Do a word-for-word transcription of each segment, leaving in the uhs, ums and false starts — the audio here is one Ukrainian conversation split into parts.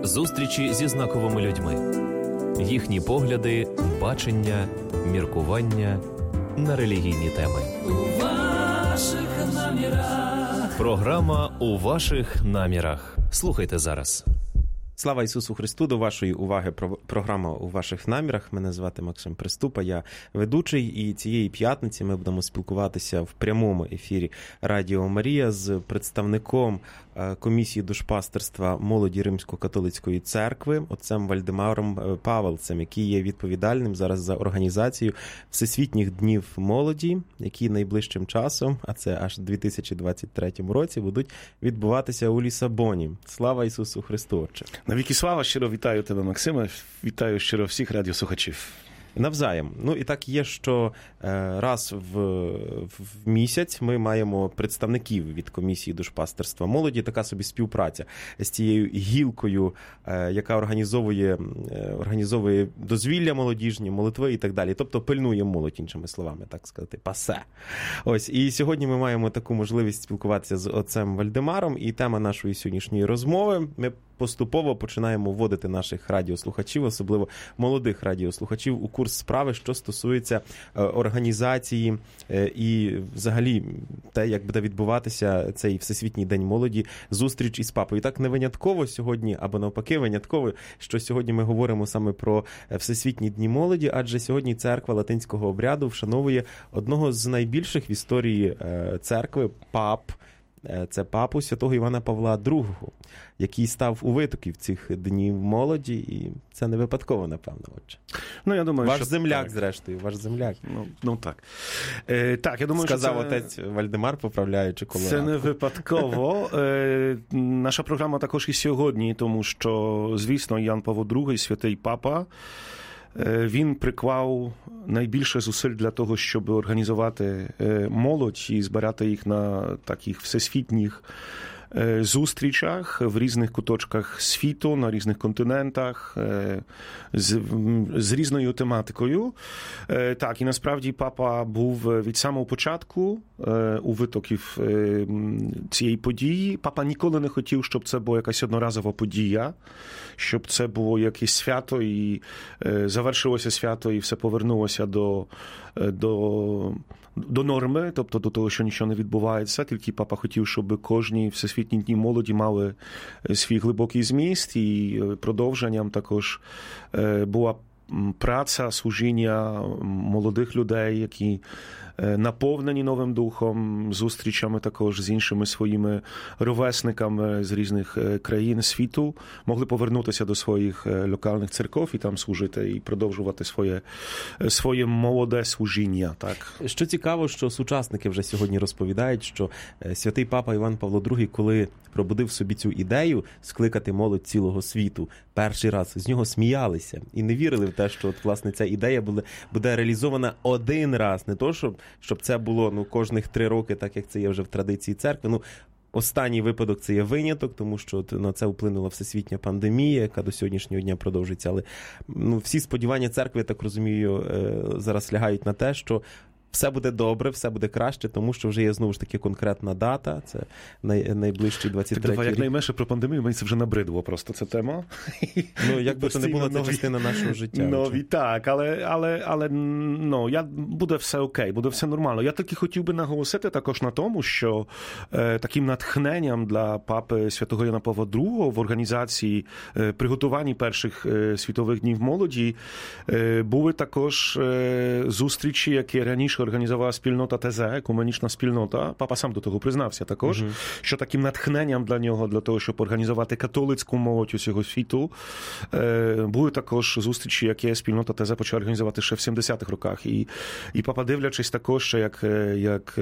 Зустрічі зі знаковими людьми. Їхні погляди, бачення, міркування на релігійні теми. У ваших намірах. Програма «У ваших намірах». Слухайте зараз. Слава Ісусу Христу! До вашої уваги програма «У ваших намірах». Мене звати Максим Приступа, я ведучий, і цієї п'ятниці ми будемо спілкуватися в прямому ефірі Радіо Марія з представником комісії душпастерства молоді Римсько-католицької церкви, отцем Вальдемаром Павелцем, який є відповідальним зараз за організацію Всесвітніх днів молоді, які найближчим часом, а це аж у дві тисячі двадцять третьому році, будуть відбуватися у Лісабоні. Слава Ісусу Христу, Отче! Навіки слава, щиро вітаю тебе, Максиме, вітаю щиро всіх радіослухачів. Навзаєм. Ну і так є, що раз в, в місяць ми маємо представників від комісії душпастерства молоді, така собі співпраця з цією гілкою, яка організовує, організовує дозвілля молодіжні, молитви і так далі. Тобто пильнує молодь, іншими словами, так сказати, пасе. Ось, і сьогодні ми маємо таку можливість спілкуватися з отцем Вальдемаром, і тема нашої сьогоднішньої розмови – ми поступово починаємо вводити наших радіослухачів, особливо молодих радіослухачів, у курс справи, що стосується організації і взагалі те, як буде відбуватися цей Всесвітній день молоді, зустріч із папою. І так не винятково сьогодні, або навпаки винятково, що сьогодні ми говоримо саме про Всесвітні дні молоді, адже сьогодні церква латинського обряду вшановує одного з найбільших в історії церкви пап, це папу святого Івана Павла другого, який став у витоків цих днів молоді, і це не випадково, напевно, Отче. Ну, я думаю, ваш що земляк, так. зрештою, ваш земляк. Ну, ну так. Е, так, я думаю, Сказав що це... отець Вальдемар, поправляючи колорадку. Це не випадково. Е, наша програма також і сьогодні, тому що, звісно, Ян Павло другий, святий папа, він приклав найбільше зусиль для того, щоб організувати молодь і збирати їх на таких всесвітніх зустрічах в різних куточках світу, на різних континентах, з, з різною тематикою. Так, і насправді папа був від самого початку у витоків цієї події. Папа ніколи не хотів, щоб це була якась одноразова подія, щоб це було якесь свято, і завершилося свято, і все повернулося до, до, до норми, тобто до того, що нічого не відбувається. Тільки папа хотів, щоб кожні всесвітні дні молоді мали свій глибокий зміст, і продовженням також була праця, служіння молодих людей, які наповнені Новим Духом, зустрічами також з іншими своїми ровесниками з різних країн світу, могли повернутися до своїх локальних церков і там служити, і продовжувати своє, своє молоде служіння. Так. Що цікаво, що сучасники вже сьогодні розповідають, що святий папа Іван Павло другий, коли пробудив собі цю ідею скликати молодь цілого світу, перший раз з нього сміялися і не вірили в те, що от, власне, ця ідея буде, буде реалізована один раз, не то, щоб щоб це було ну кожних три роки, так як це є вже в традиції церкви. Ну, останній випадок це є виняток, тому що на це вплинула всесвітня пандемія, яка до сьогоднішнього дня продовжується. Але ну, всі сподівання церкви, я так розумію, зараз лягають на те, що все буде добре, все буде краще, тому що вже є, знову ж таки, конкретна дата, це най, найближчий двадцять третій так, давай, рік. Як найменше про пандемію, мені це вже набридло просто, ця тема. Ну, якби то не була це частина нашого життя. Нові, так, але, але, але ну, я, буде все окей, буде все нормально. Я тільки хотів би наголосити також на тому, що е, таким натхненням для папи святого Яна Павла другого в організації е, приготуванні перших е, світових днів молоді е, були також е, зустрічі, які раніше організувала спільнота ТЗ, екуменічна спільнота. Папа сам до того признався також, uh-huh. що таким натхненням для нього, для того, щоб організувати католицьку молодь усього світу, були також зустрічі, які спільнота ТЗ почала організувати ще в сімдесятих роках. І, і папа, дивлячись також, що як, як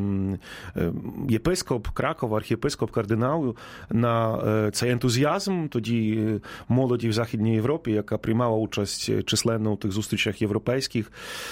єпископ Кракова, архієпископ кардинал, на цей ентузіазм тоді молоді в Західній Європі, яка приймала участь численно у тих зустрічах європейських,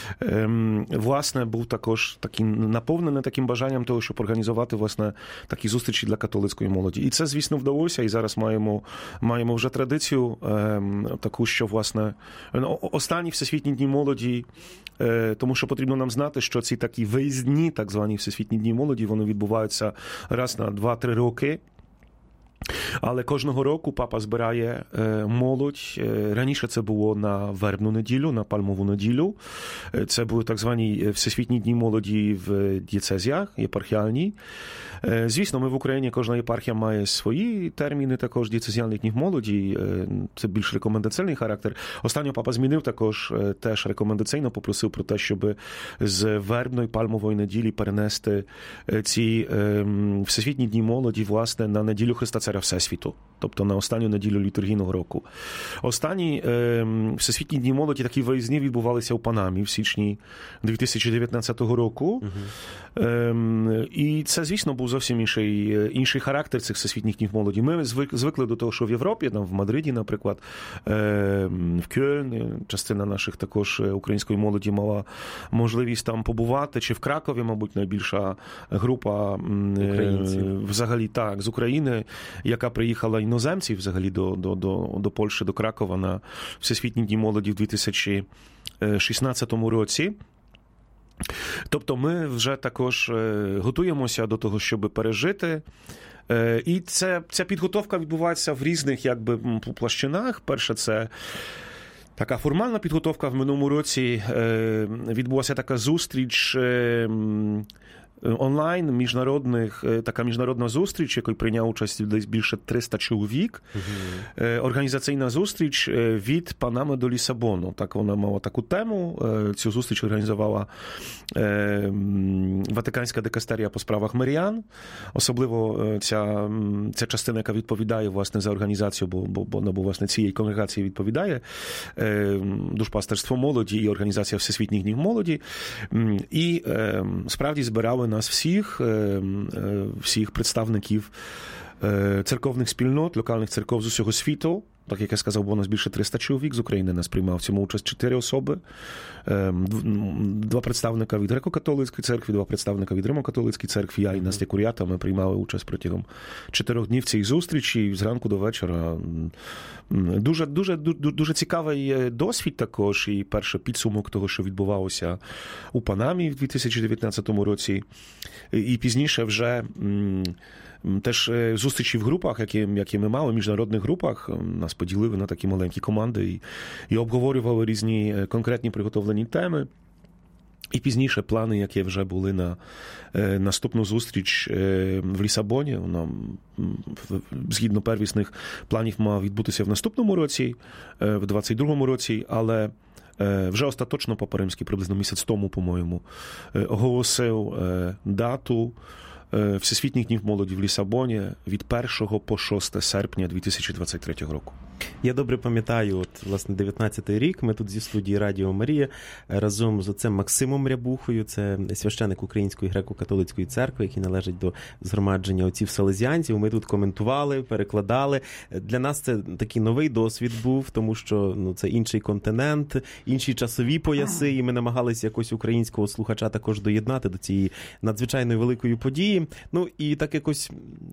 власне, був також таким наповнений таким бажанням того, щоб організувати, власне, такі зустрічі для католицької молоді. І це, звісно, вдалося, і зараз маємо, маємо вже традицію е, таку, що, власне, останні Всесвітні дні молоді, е, тому що потрібно нам знати, що ці такі виїздні, так звані Всесвітні дні молоді, вони відбуваються раз на два-три роки. Але кожного року папа збирає е, молодь. Е, раніше це було на вербну неділю, на пальмову неділю. Е, це були так звані Всесвітні дні молоді в дієцезіях, єпархіальні. Е, звісно, ми в Україні, кожна єпархія має свої терміни також дієцезіальних днів молоді. Е, це більш рекомендаційний характер. Останньо папа змінив також е, теж рекомендаційно, попросив про те, щоб з вербної пальмової неділі перенести е, ці е, Всесвітні дні молоді, власне, на неділю Христа Царя Всесвіту, тобто на останню неділю літургійного року. Останні е, Всесвітні дні молоді, такі виїзні, відбувалися у Панамі в січні дві тисячі дев'ятнадцятого року. Uh-huh. Е, і це, звісно, був зовсім інший, інший характер цих Всесвітніх днів молоді. Ми звик, звикли до того, що в Європі, там, в Мадриді, наприклад, е, в Кьольні, частина наших також української молоді мала можливість там побувати, чи в Кракові, мабуть, найбільша група українців. Взагалі так, з України, яка приїхала іноземців взагалі до, до, до, до Польщі, до Кракова на Всесвітні дні молоді в дві тисячі шістнадцятому році. Тобто ми вже також готуємося до того, щоб пережити. І це, ця підготовка відбувається в різних якби площинах. Перше, це така формальна підготовка. В минулому році відбулася така зустріч онлайн, міжнародних, така міжнародна зустріч, якої прийняв участь десь більше триста чоловік. Uh-huh. Організаційна зустріч від Панами до Лісабону. Так вона мала таку тему. Цю зустріч організувала Ватиканська дикастерія по справах мирян. Особливо ця, ця частина, яка відповідає, власне, за організацію, бо, бо, бо, бо власне, цієї конгрегації відповідає Душпастерство молоді і Організація Всесвітніх днів молоді. І справді збирали нас всіх, всіх представників церковних спільнот, локальних церков з усього світу. Так, як я сказав, було нас більше триста чоловік з України нас приймав. В цьому участь чотири особи. Два представника від греко-католицької церкви, два представника від Римо-католицької церкви. Я і Настя Курята, ми приймали участь протягом чотирьох днів цієї зустрічі, зранку до вечора. Дуже, дуже, дуже, дуже цікавий досвід також, і перший підсумок того, що відбувалося у Панамі в дві тисячі дев'ятнадцятому році. І пізніше вже теж зустрічі в групах, які, які ми мали, в міжнародних групах, нас поділили на такі маленькі команди і, і обговорювали різні конкретні приготовлені теми. І пізніше плани, які вже були на е, наступну зустріч е, в Лісабоні, вона, в, згідно первісних планів, мала відбутися в наступному році, е, в двадцять другому році, але е, вже остаточно Папа Римський, приблизно місяць тому, по-моєму, е, оголосив е, дату Всесвітніх днів молоді в Лісабоні від першого по шосте серпня дві тисячі двадцять третього року. Я добре пам'ятаю, от, власне, дев'ятнадцятий рік, ми тут зі студії Радіо Марія разом з отцем Максимом Рябухою, це священик Української греко-католицької церкви, який належить до згромадження отців салезіанців. Ми тут коментували, перекладали. Для нас це такий новий досвід був, тому що ну, це інший континент, інші часові пояси, і ми намагалися якось українського слухача також доєднати до цієї надзвичайно великої події. Ну, і так якось,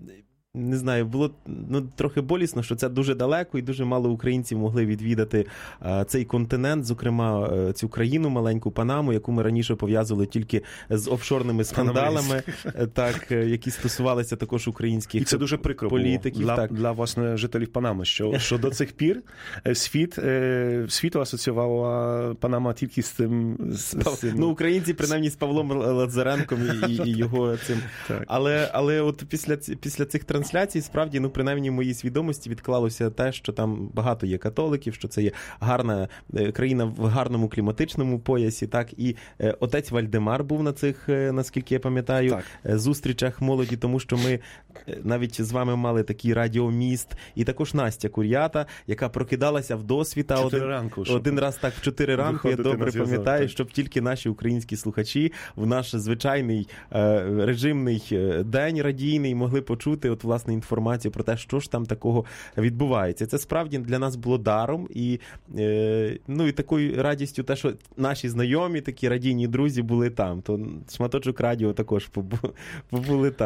не знаю, було ну, трохи болісно, що це дуже далеко, і дуже мало українців могли відвідати а, цей континент, зокрема, а, цю країну, маленьку Панаму, яку ми раніше пов'язували тільки з офшорними скандалами, так, які стосувалися також українських і це дуже прикро політиків. Було для, так. для, власне, жителів Панами, що, що до цих пір світ, світу асоціювала Панама тільки з цим... З, з цим... Ну, українці, принаймні, з Павлом Лазаренком і, і, і його цим. Але, але от після, після цих трансляцій, справді, ну, принаймні, в моїй свідомості відклалося те, що там багато є католиків, що це є гарна країна в гарному кліматичному поясі, так, і отець Вальдемар був на цих, наскільки я пам'ятаю, так. зустрічах молоді, тому що ми навіть з вами мали такий радіоміст, і також Настя Кур'ята, яка прокидалася в досвіта один, ранку, один раз так в чотири ранку, я добре пам'ятаю, щоб тільки наші українські слухачі в наш звичайний е, режимний день радійний могли почути от, власне, інформацію про те, що ж там такого відбувається. Це справді для нас було даром і, е, ну, і такою радістю те, що наші знайомі, такі радійні друзі були там. То шматочок радіо також побули там.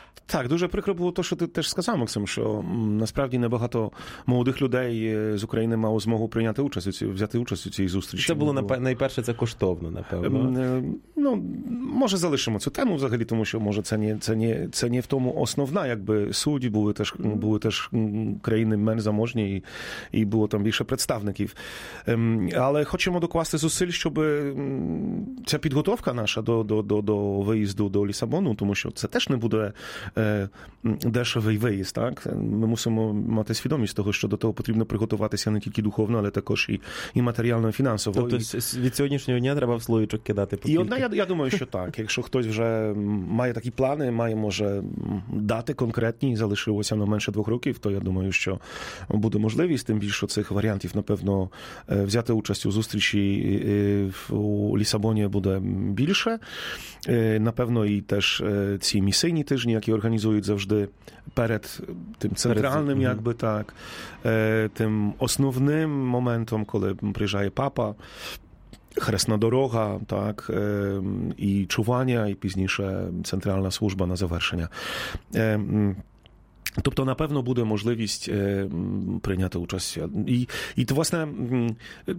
Так, дуже прикро було те, що ти теж сказав, Максим, що м, насправді небагато молодих людей е, з України мало змогу прийняти участь у цій, взяти участь у цій зустрічі. Це було, напе- найперше, це коштовно, напевно. Ем, е, Ну, може залишимо цю тему взагалі, тому що, може, це не, це не, це не в тому основна, якби судді були теж, були теж м, країни менш заможні і, і було там більше представників. Ем, Але хочемо докласти зусиль, щоб м, ця підготовка наша до, до, до, до виїзду до Лісабону, тому що це теж не буде е, дешевий виїзд, так? Ми мусимо мати свідомість того, що до того потрібно приготуватися не тільки духовно, але також і, і матеріально, і фінансово. Тобто І- с- від сьогоднішнього дня треба в слоїчок кидати по І кілька. одна, я, я думаю, що так. Якщо хтось вже має такі плани, має, може, дати конкретні, залишилося на менше двох років, то я думаю, що буде можливість, тим більше цих варіантів, напевно, е, взяти участь у зустрічі е, в- у Лісабоні буде більше. Е, Напевно, і теж е, ці місійні тижні, які організують завжди перед тим центральним, Мгм. якби так, е, тим основним моментом, коли приїжджає папа, Хресна дорога, так, е, і чування, і пізніше центральна служба на завершення. Е, м, Тобто, напевно, буде можливість е, м, прийняти участь. І, і то, власне, м,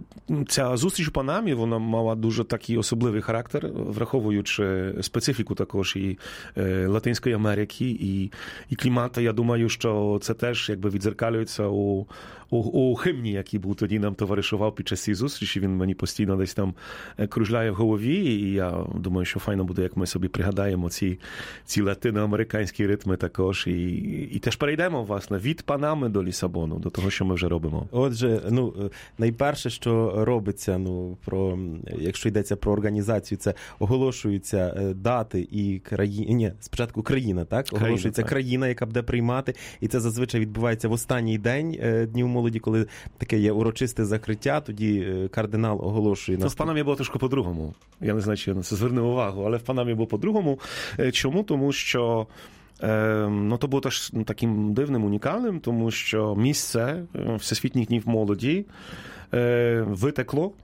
ця зустріч у Панамі, вона мала дуже такий особливий характер, враховуючи специфіку також і е, Латинської Америки, і, і клімату. Я думаю, що це теж якби відзеркалюється у, у, у химні, який був тоді нам товаришував під час цієї зустрічі. Він мені постійно десь там кружляє в голові, і я думаю, що файно буде, як ми собі пригадаємо ці, ці латиноамериканські ритми також. І, і теж перейдемо, власне, від Панами до Лісабону, до того, що ми вже робимо. Отже, ну, найперше, що робиться, ну, про, якщо йдеться про організацію, це оголошуються е, дати і країни, ні, спочатку країна, так? Країна, Оголошується так. країна, яка буде приймати, і це зазвичай відбувається в останній день е, Днів молоді, коли таке є урочисте закриття, тоді е, кардинал оголошує Це в Панамі було трошки по-другому. Я не знаю, чи я на це звернув увагу, але в Панамі було по-другому. Е, Чому? Тому що е, ну, то було теж таким дивним, унікальним, тому що місце е, Всесвітніх днів молоді е, витекло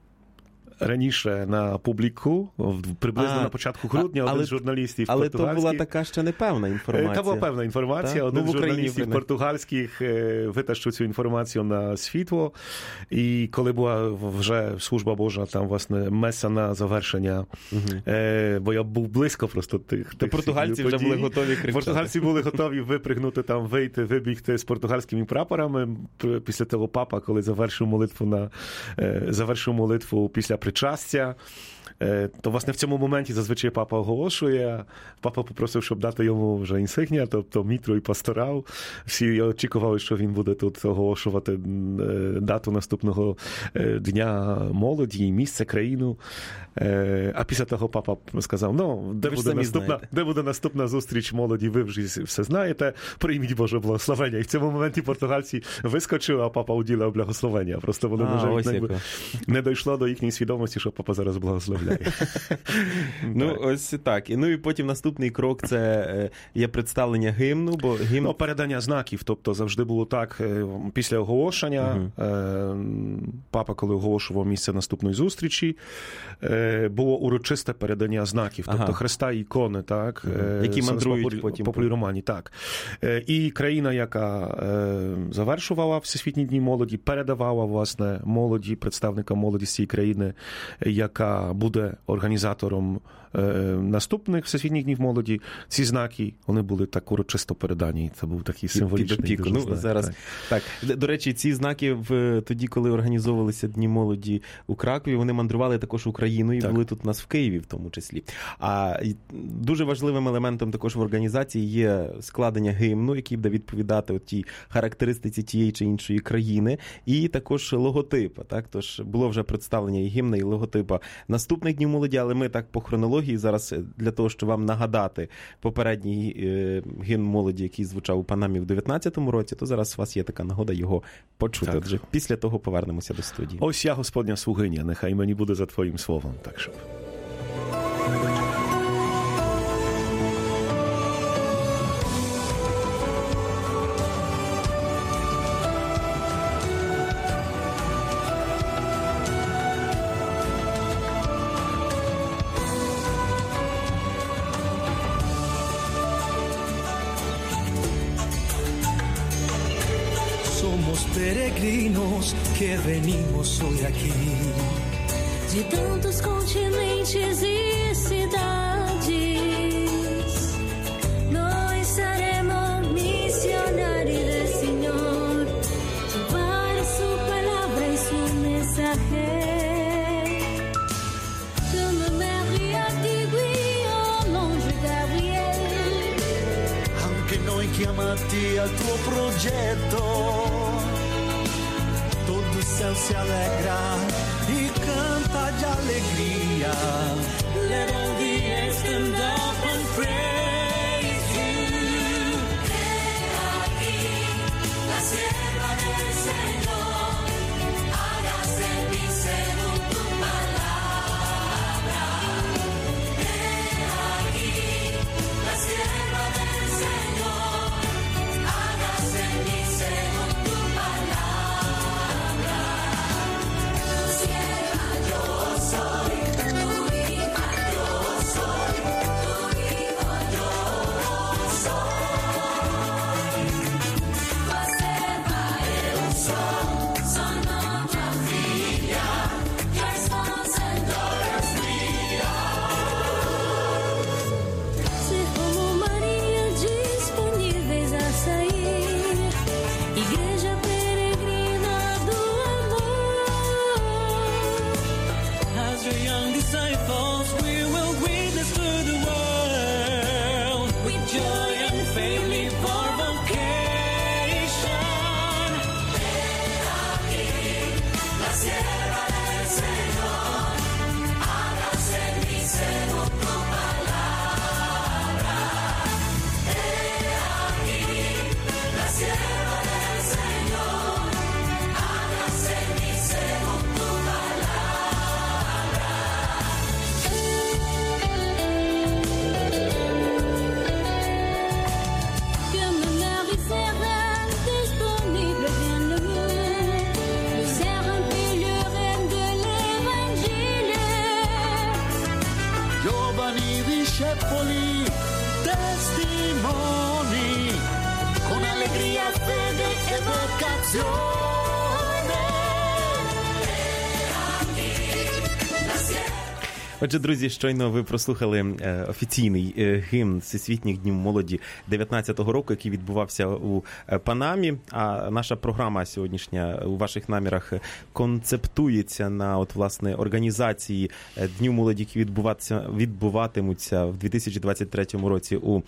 раніше на публіку, в- приблизно А, на початку грудня, а- один але- з журналістів Але то була португальських. така ще непевна інформація. Та була певна інформація. Так? Один Ну, в з Україні, журналістів принаймні. португальських е, витащив цю інформацію на світло. І коли була вже служба Божа, там, власне, меса на завершення, Мгм. е, бо я був близько просто тих, То тих португальці всіх вже подій. були готові кричати. Португальці були готові випригнути там, вийти, вибігти з португальськими прапорами. П- Після того папа, коли завершив молитву на е, завершив молитву після причастя. Е, То, власне, в цьому моменті зазвичай папа оголошує. Папа попросив, щоб дати йому вже інсигнія, тобто мітру і пасторал. Всі очікували, що він буде тут оголошувати е, дату наступного е, дня молоді, місце, країну. Е, А після того папа сказав, ну, де Ви ж буде, самі наступна, знаєте. де буде наступна зустріч молоді, ви вже все знаєте, прийміть Боже благословення. І в цьому моменті португальці вискочили, а папа уділяв благословення. Просто вони А, вже ось якби, яка. не дійшло до їхньої свідомості, що папа зараз благословляє. Ну, Так. ось так. І, ну, і потім наступний крок – це е, є представлення гімну, бо гімн... Ну, передання знаків, тобто завжди було так, е, після оголошення, е, папа, коли оголошував місце наступної зустрічі, е, було урочисте передання знаків, тобто Ага. хреста і ікони, так, е, Які з- з мандрують популі- потім. популярні, так. Е, І країна, яка е, завершувала Всесвітні дні молоді, передавала, власне, молоді, представника молоді з цієї країни, яка буде організатором е, наступних Всесвітніх днів молоді. Ці знаки, вони були так урочисто передані. Це був такий символічний Під опіку. дуже Ну, знак, зараз так. так. Д- До речі, ці знаки в тоді, коли організовувалися Дні молоді у Кракові, вони мандрували також Україною і Так. були тут у нас в Києві, в тому числі. А і дуже важливим елементом також в організації є складення гімну, який буде відповідати от тій характеристиці тієї чи іншої країни, і також логотипа. Так, тож було вже представлення і гімна, і логотипа наступних Днів молоді, але ми так по хронології зараз для того, щоб вам нагадати попередній е, гімн молоді, який звучав у Панамі в дев'ятнадцятому році, то зараз у вас є така нагода його почути. Так. Отже, після того повернемося до студії. Ось я, Господня слугиня, нехай мені буде за Твоїм словом. Так що. somos peregrinos que venimos hoy aquí. De tantos continentes y cidades, nós seremos missionários del Señor, llevar su palabra y su mensaje. Comme Maria dit oui au l'ange Gabriel. Anche noi chiamati al tuo progetto, todo o céu se alegra e canta de alegria. Let all the earth stand up and praise you. He aquí la sierva del Señor, hágase en mí según tu palabra. He aquí la sierva del Señor, hágase en mí según tu palabra. Tu sierva yo soy, tu hija yo soy, tu hijo yo soy. Tua serva eu sou, sou nova filha, your sons and daughters we are. Ser como Maria disponíveis a sair, igreja peregrina do amor. As your young disciples, we will witness to the world with joy and faith live our vocation. La sierva del Señor, hágase en mí según tu palabra. He aquí, la sierva del Señor, hágase en mí según tu palabra. Comme Marie sereine, disponible bien le le serein pèlerin de l'Évangile. Giovani discepoli, testimoni, con allegria, fede e vocazione. Отже, друзі, щойно ви прослухали е, офіційний е, гімн Всесвітніх днів молоді дев'ятнадцятого року, який відбувався у е, Панамі. А наша програма сьогоднішня у ваших намірах концептується на от, власне, організації е, Днів молоді, які відбуватися, відбуватимуться в дві тисячі двадцять третьому році у е,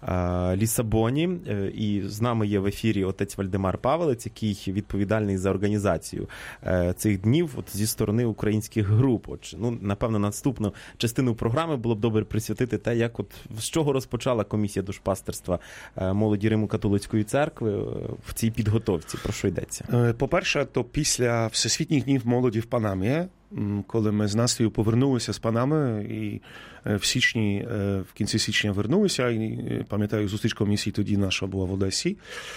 Лісабоні. Е, і з нами є в ефірі отець Вальдемар Павелець, який відповідальний за організацію е, цих днів от, зі сторони українських груп. Отже, ну, напевно, наступну частину програми було б добре присвятити те, як от з чого розпочала комісія душпастерства молоді Римо-католицької церкви в цій підготовці. Про що йдеться? По-перше, то після Всесвітніх днів молоді в Панамі, коли ми з Настею повернулися з Панами і в січні, в кінці січня вернулися, і пам'ятаю, зустріч комісії тоді наша була в Одесі,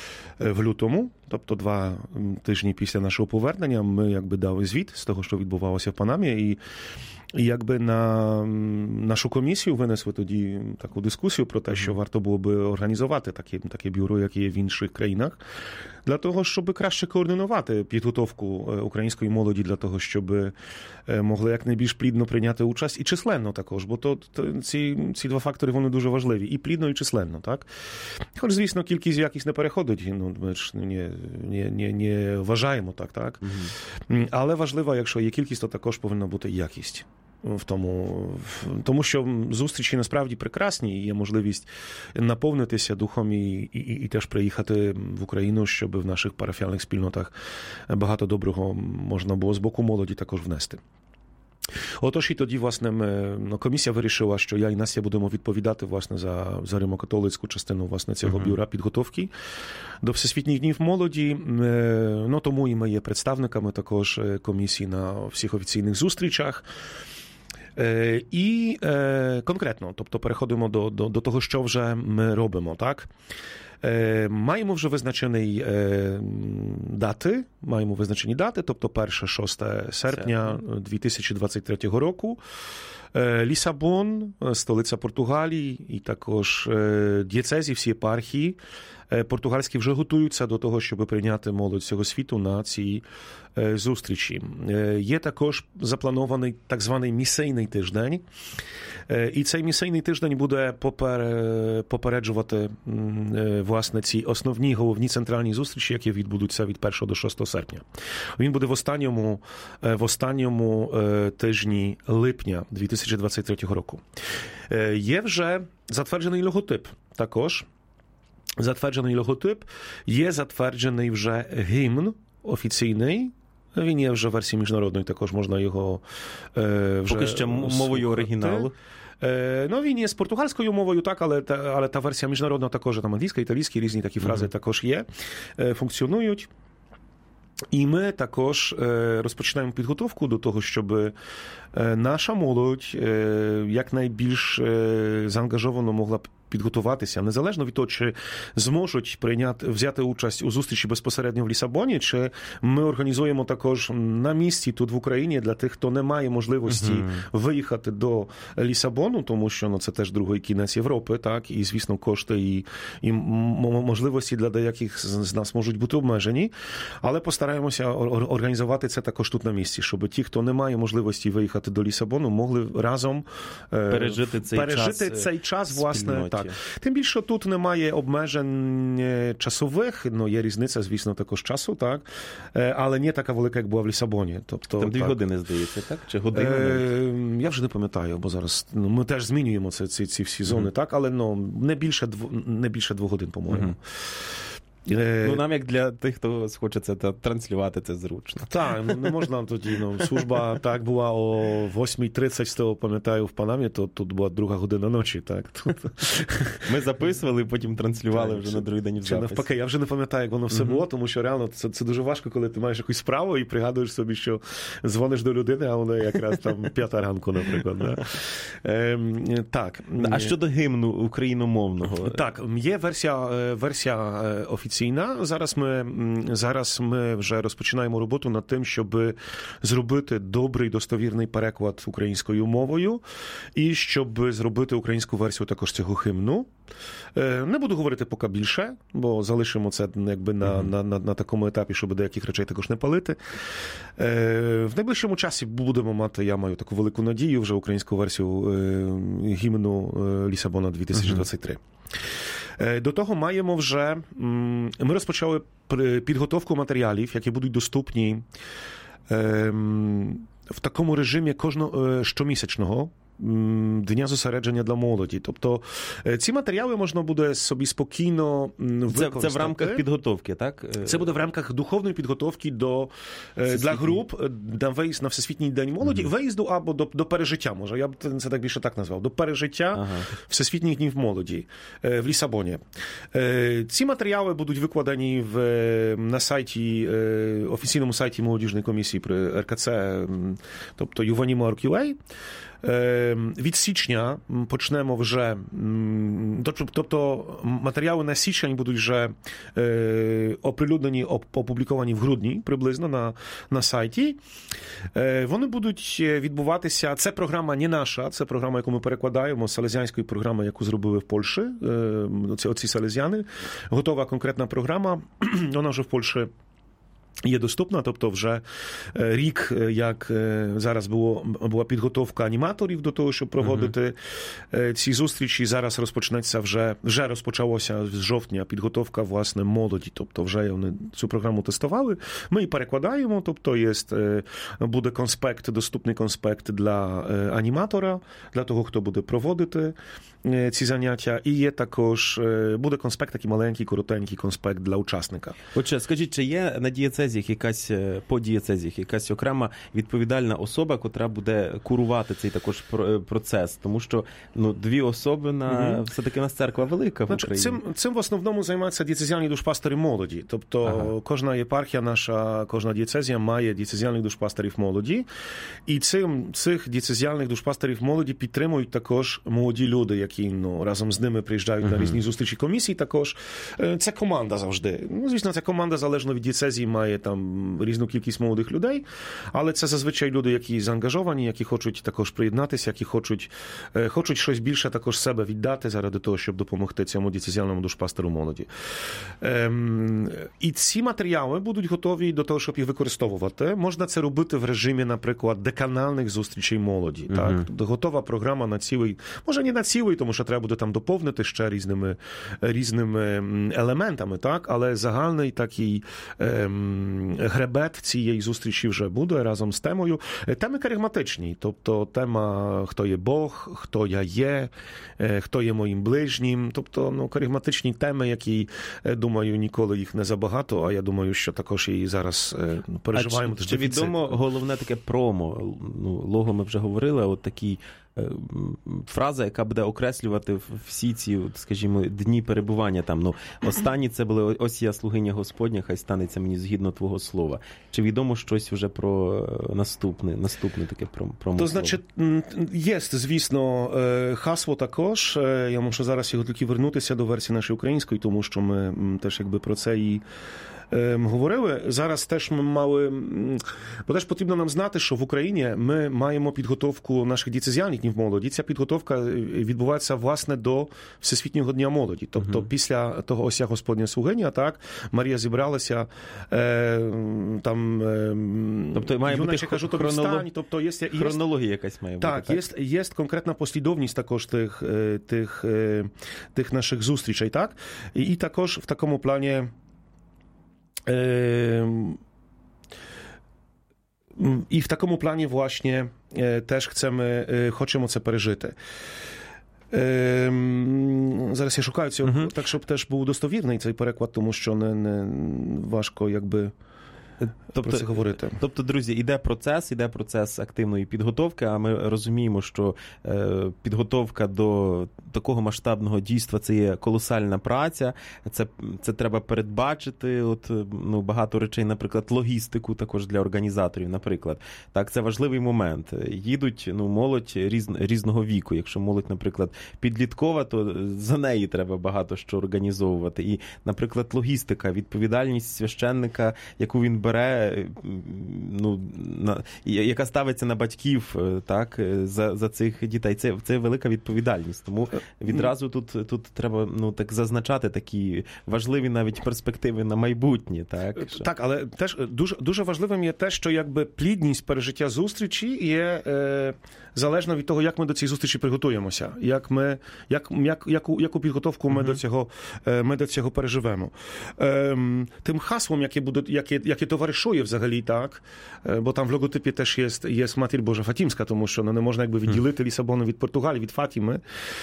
в лютому, тобто два тижні після нашого повернення, ми якби дали звіт з того, що відбувалося в Панамі, і І якби на нашу комісію винесли тоді таку дискусію про те, що варто було би організувати таке, таке бюро, яке є в інших країнах, для того, щоб краще координувати підготовку української молоді, для того, щоб могли якнайбільш плідно прийняти участь, і численно також, бо то, то ці, ці два фактори, вони дуже важливі, і плідно, і численно, так? Хоч, звісно, кількість якість не переходить, ну, ми ж не, не, не, не вважаємо так, так? Mm-hmm. Але важливо, якщо є кількість, то також повинна бути якість. В тому, тому що зустрічі насправді прекрасні, і є можливість наповнитися духом і, і, і теж приїхати в Україну, щоб в наших парафіальних спільнотах багато доброго можна було з боку молоді також внести. Отож і тоді, власне, ми, ну, комісія вирішила, що я і Настя будемо відповідати, власне, за, за Римо-католицьку частину, власне, цього uh-huh. бюра підготовки до Всесвітніх днів молоді. Ну, тому і ми є представниками також комісії на всіх офіційних зустрічах. І конкретно, тобто переходимо до, до, до того, що вже ми робимо, так? Маємо вже визначений дати, маємо визначені дати, тобто перше-шосте серпня дві тисячі двадцять третього року. Лісабон, столиця Португалії, і також дієцезі, всі єпархії португальські вже готуються до того, щоб прийняти молодь всього світу на цій зустрічі. Є також запланований так званий місійний тиждень. І цей місійний тиждень буде попереджувати, власне, ці основні, головні центральні зустрічі, які відбудуться від першого до шостого серпня. Він буде в останньому, в останньому тижні липня дві тисячі двадцять третього року. Є вже затверджений логотип також. Затверджений логотип, є затверджений вже гімн офіційний. Він є вже в версії міжнародної, також можна його е, вже Поки що мовою оригіналу. Е, ну, він є з португальською мовою, так, але та, але та версія міжнародна також, там англійська, італійська, різні такі фрази mm-hmm. також є, е, функціонують. І ми також е, розпочинаємо підготовку до того, щоб е, наша молодь е, якнайбільш е, заангажовано могла підготуватися, незалежно від того, чи зможуть прийняти, взяти участь у зустрічі безпосередньо в Лісабоні, чи ми організуємо також на місці тут в Україні для тих, хто не має можливості uh-huh. виїхати до Лісабону, тому що ну, це теж другий кінець Європи, так, і, звісно, кошти і, і можливості для деяких з нас можуть бути обмежені, але постараємося організувати це також тут на місці, щоб ті, хто не має можливості виїхати до Лісабону, могли разом пережити цей пережити час, цей час власне, так. Тим більше тут немає обмежень часових, ну, є різниця, звісно, також часу, так, але не така велика, як була в Лісабоні. Тобто, там дві так. години, здається, так? Чи година? Е, я вже не пам'ятаю, бо зараз ну, ми теж змінюємо ці, ці, ці всі зони, mm-hmm. так, але ну, не більше, дв... не більше двох годин, по-моєму. Mm-hmm. Ну, нам, як для тих, хто хоче це транслювати, це зручно. Так, ну, не можна тоді, ну, служба так була о восьмій тридцять, з того, пам'ятаю, в Панамі, то тут була друга година ночі, так. Тут... Ми записували, потім транслювали так, вже чи, на другий день в запис. Навпаки, я вже не пам'ятаю, як воно все mm-hmm. було, тому що реально це, це дуже важко, коли ти маєш якусь справу і пригадуєш собі, що дзвониш до людини, а вона якраз там п'ята ранку, наприклад. Да? Ем, так. А щодо гімну україномовного? Так, є версія, версія офіційна. Зараз ми, зараз ми вже розпочинаємо роботу над тим, щоб зробити добрий, достовірний переклад українською мовою і щоб зробити українську версію також цього гімну. Не буду говорити поки більше, бо залишимо це якби на, mm-hmm. на, на, на такому етапі, щоб деяких речей також не палити. В найближчому часі будемо мати, я маю таку велику надію, вже українську версію гімну Лісабона дві тисячі двадцять три. Mm-hmm. До того маємо вже, ми розпочали підготовку матеріалів, які будуть доступні в такому режимі кожного щомісячного дня зосередження для молоді. Тобто ці матеріали можна буде собі спокійно використати. Це, це в рамках підготовки, так? Це буде в рамках духовної підготовки до, для груп на виїзд на Всесвітній день молоді, mm-hmm. виїзду або до, до пережиття, може, я б це так більше так назвав, до пережиття ага. Всесвітніх днів молоді в Лісабоні. Ці матеріали будуть викладені в, на сайті, офіційному сайті молодіжної комісії при ар ка це, тобто юванімо крапка ю а. Від січня почнемо вже, тобто матеріали на січень будуть вже оприлюднені, опубліковані в грудні приблизно на, на сайті. Вони будуть відбуватися, це програма не наша, це програма, яку ми перекладаємо з салезіанської програми, яку зробили в Польщі, оці, оці салезіани. Готова конкретна програма, вона вже в Польщі є доступна, тобто вже рік, як зараз було, була підготовка аніматорів до того, щоб проводити uh-huh. ці зустрічі. Зараз розпочнеться вже, вже розпочалося з жовтня підготовка, власне, молоді, тобто вже вони цю програму тестували. Ми її перекладаємо, тобто є, буде конспект, доступний конспект для аніматора, для того, хто буде проводити ці заняття, і є також, буде конспект, такий маленький, коротенький конспект для учасника. Отже, скажіть, чи є на дієцезіях якась, по дієцезіях якась окрема відповідальна особа, котра буде курувати цей також процес? Тому що, ну, дві особи на, mm-hmm. все-таки у нас церква велика в Україні. Цим, цим в основному займаються дієцезіальні душпастери молоді. Тобто ага. кожна єпархія наша, кожна дієцезія має дієцезіальних душпастерів молоді. І цим, цих дієцезіальних душпастерів молоді підтримують також молоді люди, які ну, разом з ними приїжджають mm-hmm. на різні зустрічі комісій також. Це команда завжди. Ну, звісно, ця команда, залежно від дієцезії, має має там різну кількість молодих людей, але це зазвичай люди, які заангажовані, які хочуть також приєднатися, які хочуть, хочуть щось більше також себе віддати заради того, щоб допомогти цьому дієцезіальному душпастеру молоді. Ем, і ці матеріали будуть готові до того, щоб їх використовувати. Можна це робити в режимі, наприклад, деканальних зустрічей молоді. Uh-huh. Так? Тобто готова програма на цілий, може не на цілий, тому що треба буде там доповнити ще різними, різними елементами, так? Але загальний такий ем, гребет цієї зустрічі вже буде разом з темою. Теми каризматичні, тобто тема, хто є Бог, хто я є, хто є моїм ближнім, тобто ну, каризматичні теми, які, думаю, ніколи їх не забагато, а я думаю, що також і зараз ну, переживаємо. А чи, чи відомо головне таке промо? Ну, лого ми вже говорили, а от такий фраза, яка буде окреслювати всі ці, скажімо, дні перебування там. Ну, останні це були «Ось я, слугиня Господня, хай станеться мені згідно твого слова». Чи відомо щось вже про наступне, наступне таке промо? То, значить, є, звісно, хасло також. Я можу зараз його тільки вернутися до версії нашої української, тому що ми теж якби про це і говорили. Зараз теж ми мали... Бо теж потрібно нам знати, що в Україні ми маємо підготовку наших дієцезіальних днів молоді. Ця підготовка відбувається, власне, до Всесвітнього дня молоді. Тобто, uh-huh. після того «Ось я, Господня слугиня», так, Марія зібралася, е, там, е, тобто, має бути кажу, тобі хронолог... встань. Тобто, є, є, хронологія якась має бути. Так, так? Є, є конкретна послідовність також тих, тих, тих наших зустрічей, так? І, і також в такому плані i w takim planie właśnie też chcemy, chcemy to przeżyć. Зараз я шукаю цього, uh-huh. так, щоб теж був достовірний цей переклад, тому що не, не важко, якби, тобто, про це говорити. Тобто, друзі, іде процес, іде процес активної підготовки, а ми розуміємо, що е, підготовка до такого масштабного дійства – це є колосальна праця, це, це треба передбачити, от, ну, багато речей, наприклад, логістику також для організаторів, наприклад. Так, це важливий момент. Їдуть, ну, молодь різ, різного віку. Якщо молодь, наприклад, підліткова, то за неї треба багато що організовувати. І, наприклад, логістика, відповідальність священника, яку він бере, ну, на, яка ставиться на батьків, так, за, за цих дітей. Це, це велика відповідальність. Тому відразу тут, тут треба, ну, так зазначати такі важливі навіть перспективи на майбутнє. Так, що... так, але теж дуже, дуже важливим є те, що якби плідність пережиття зустрічі є е, залежно від того, як ми до цієї зустрічі приготуємося, як ми, як, як, яку, яку підготовку ми, mm-hmm. до цього, ми до цього переживемо. Е, тим хаслом, яке, буде, яке, яке товаришує взагалі, так, бо там в логотипі теж є, є Матір Божа Фатімська, тому що ну, не можна якби відділити Лісабону від Португалії, від Фатіми.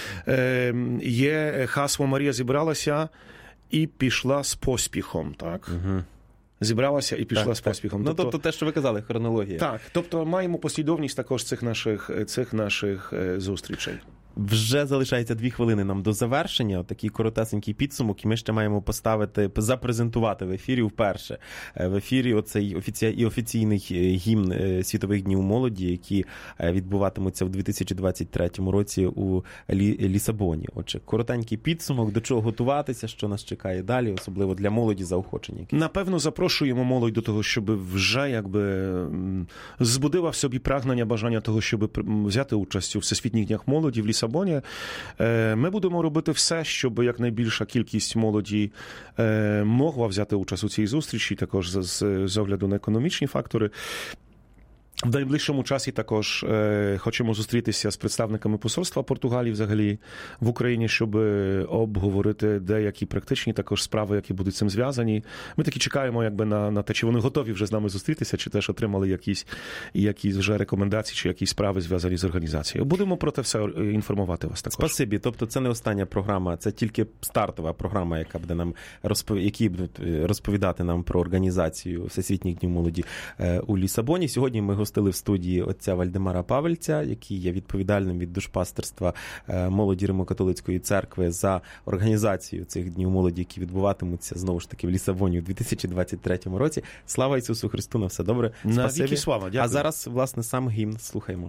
Е, є хасло «Марія зібралася і пішла з поспіхом», так. Угу. Зібралася і пішла так, з поспіхом. Ну, тобто, тобто те, що ви казали, хронологія. Так, тобто маємо послідовність також цих наших, цих наших зустрічей. Вже залишається дві хвилини нам до завершення. Такий коротесенький підсумок, і ми ще маємо поставити, запрезентувати в ефірі вперше. В ефірі оцей офіці... і офіційний гімн Світових днів молоді, які відбуватимуться в дві тисячі двадцять третьому році у Лі... Лісабоні. Отже, коротенький підсумок, до чого готуватися, що нас чекає далі, особливо для молоді, заохочення. Якісь. Напевно, запрошуємо молодь до того, щоб вже якби збудила в собі прагнення, бажання того, щоб взяти участь у Всесвітніх днях молоді в Лісабоні. Ми будемо робити все, щоб якнайбільша кількість молоді могла взяти участь у цій зустрічі, також з, з огляду на економічні фактори. В найближчому часі також е, хочемо зустрітися з представниками посольства Португалії взагалі в Україні, щоб обговорити деякі практичні також справи, які будуть з цим зв'язані. Ми таки чекаємо якби на, на те, чи вони готові вже з нами зустрітися, чи теж отримали якісь, якісь вже рекомендації, чи якісь справи зв'язані з організацією. Будемо про те все інформувати вас також. Спасибі. Тобто це не остання програма, це тільки стартова програма, яка буде нам розпов... які будуть розповідати нам про організацію Всесвітніх днів молоді у Лісабоні. Сьогодні ми гостили в студії отця Вальдемара Павельця, який є відповідальним від душпастерства молоді Римо-католицької церкви за організацію цих днів молоді, які відбуватимуться знову ж таки в Лісабоні у дві тисячі двадцять третьому році. Слава Ісусу Христу, на все добре. На віки слава. Дякую. А зараз, власне, сам гімн слухаємо.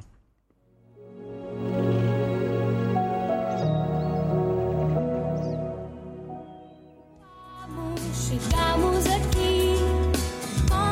Chegamos aqui com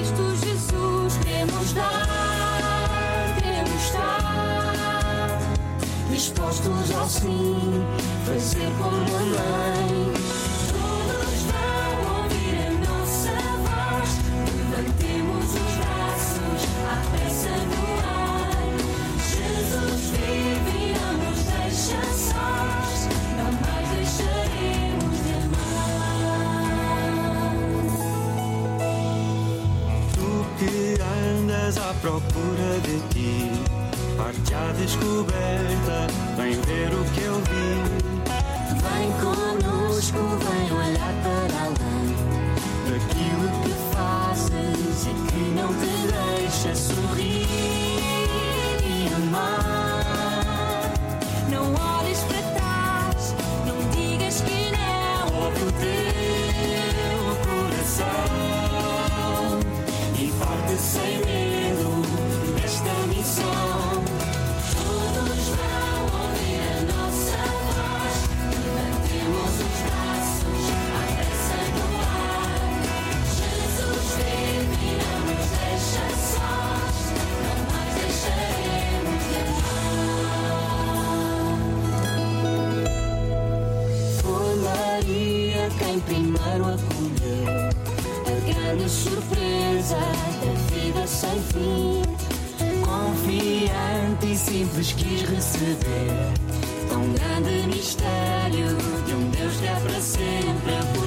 Cristo Jesus queremos dar, queremos estar dispostos ao sim, fazer como a mãe. Todos vão ouvir a nossa voz, levantemos os braços à pressa no ar. Jesus vive e não nos deixa sós, não mais deixaremos de amar. Tu que andas à procura de ti, parte à descoberta, vem ver o que eu vi. Vem conosco, vem olhar para além daquilo que fazes e que não te deixa sorrir e amar. Não olhes para trás, não digas que não. Ouve o teu coração e parte sem medo desta missão. Todos vão ouvir a nossa voz, levantemos os braços à pressa no ar. Jesus vive e não nos deixa sós, não mais deixaremos de amar. Foi Maria quem primeiro acolheu a grande surpresa da vida sem fim. Confiante e simples quis receber tão grande mistério de um Deus que é para sempre.